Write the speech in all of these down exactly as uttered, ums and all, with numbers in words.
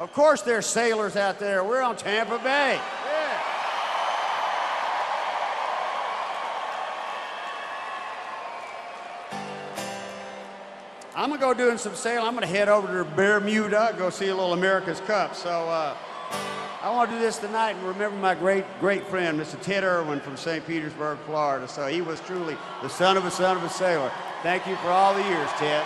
Of course there's sailors out there. We're on Tampa Bay. Yeah. I'm gonna go doing some sailing. I'm gonna head over to Bermuda, go see a little America's Cup. So uh, I want to do this tonight and remember my great, great friend, Mister Ted Irwin from Saint Petersburg, Florida. So he was truly the son of a son of a sailor. Thank you for all the years, Ted.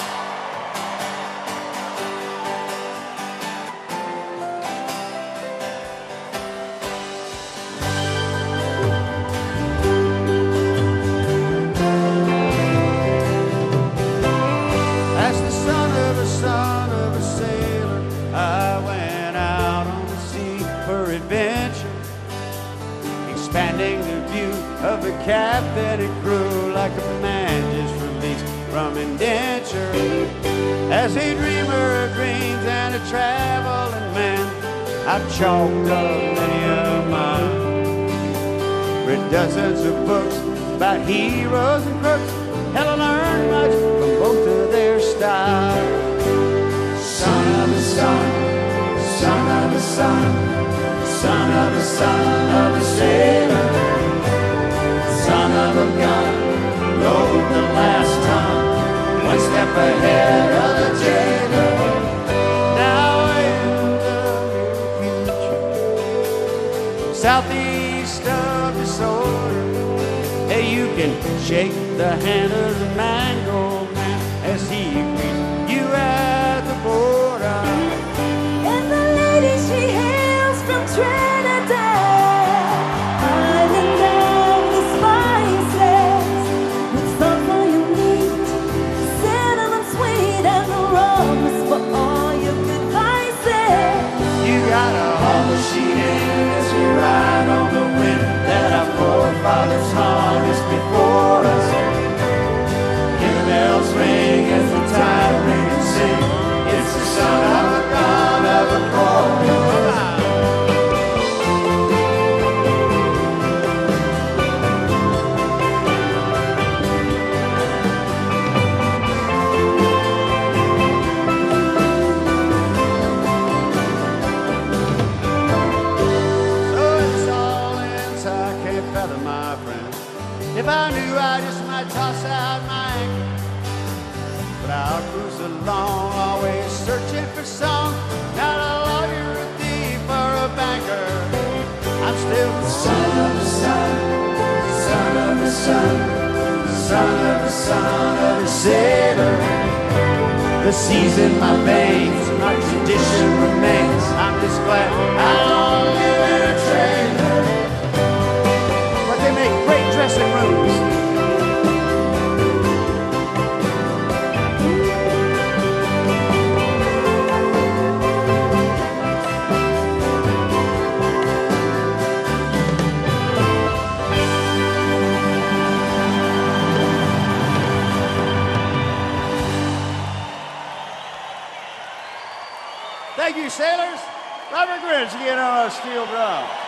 As the son of a son of a sailor, I went out on the sea for adventure, expanding the view of the captain and crew like a man just released from indenture. As a dreamer of dreams and a traveling man, I've chalked up many of mine. Read dozens of books about heroes and crooks, hell, I learned much from both of their styles. Son of a son, son of a son, son of a son of a sailor, son of a gun, rode the last time, one step ahead of the jailer. Now in the near future, southeast of disorder, hey, you can shake the hand of the mango man as he greets you at the border. And the lady, she hails from Trinidad, island of the spices, with salt for your meat, cinnamon sweet, and the rum is for all your good vices. You got a haul the sheet in as you ride on the wind that our forefathers harnessed before us. Hear the bells ring as the tide ring and sing. It's the son of a gun of a chorus. My friend, if I knew, I just might toss out my anchor. But I'll cruise along, always searching for song. Not a lawyer, a thief, or a banker. I'm still the son of a son, son of a son, son of a son of a sailor. The sea's in my veins, my tradition remains. I'm just glad I don't live in a trailer. They make great dressing rooms. Thank you, sailors. Robert Grinch again on our steel drum.